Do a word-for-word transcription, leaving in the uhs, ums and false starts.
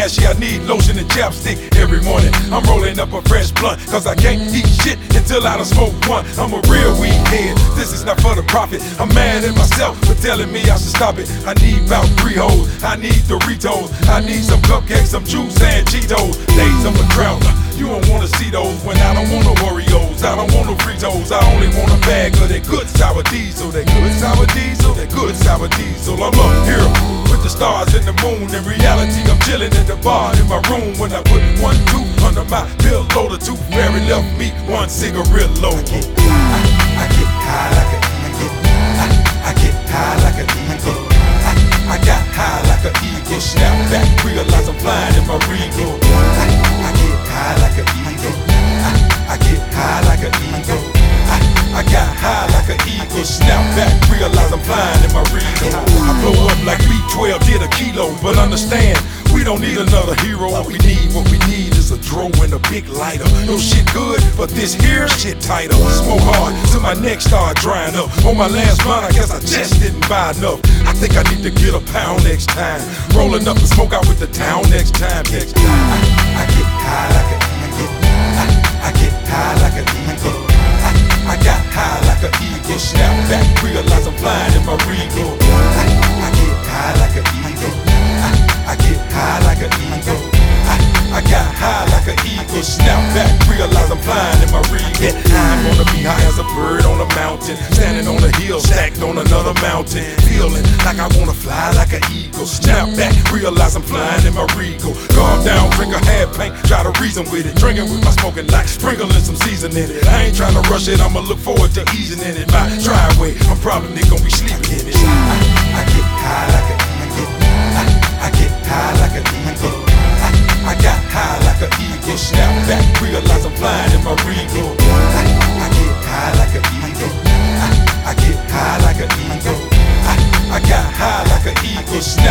ashy, I need lotion and chapstick every morning. I'm rolling up a fresh blunt, cause I can't eat shit until I done smoke one. I'm a real weed head, this is not for the profit. I'm mad at myself for telling me I should stop it. I need about three hoes, I need Doritos, I need some cupcakes, some juice and Cheetos. Days of a drought, you don't wanna see those when I don't want no Oreos, I don't want no Fritos. I only want a bag of that good sour diesel, that good sour diesel, that good sour diesel. I'm up here with the stars and the moon. In reality, I'm chilling at the bar in my room when I put one tooth under my pillow. The tooth fairy left me one cigarette low. I get high, I get high like a eagle. I, I get high like a eagle. I, I got high like a eagle. Snap back, realize I'm flying in my regal. I, I get high like a eagle. I, I get high like a eagle. I, I got high like an eagle. Snap back, realize I'm flying in my regal. I blow up like B twelve did a kilo, but understand, we don't need another hero. What we need, what we need is a dro and a big lighter. No shit good, but this here shit tighter. Smoke hard till my neck start drying up. On my last blunt, I guess I just didn't buy enough. I think I need to get a pound next time. Rolling up and smoke out with the town next time. Next time. I, I get high like a eagle. I, I get high like a eagle. I, I got high like a eagle. Snap back, realize I'm flying in my regal. I, I get high like a eagle. I, I get high like an eagle. I, I got high like an eagle. Snap back, realize I'm flying in my regal. I'm gonna be high as a bird on a mountain, standing on a hill, stacked on another mountain, feeling like I wanna fly like an eagle. Snap back, realize I'm flying in my regal. Calm down, drink a half pint, try to reason with it. Drinking with my smoking like sprinkling some seasoning in it. I ain't trying to rush it, I'ma look forward to easing in it. My driveway, I'm probably gonna be sleeping in it. I, I get high like an eagle. I, I get high like an eagle. I, I got high like an eagle. Snap back, realize I'm flying in my regal. I, I get high like an eagle. I, I get high like an eagle. I, I got high like an eagle. Snap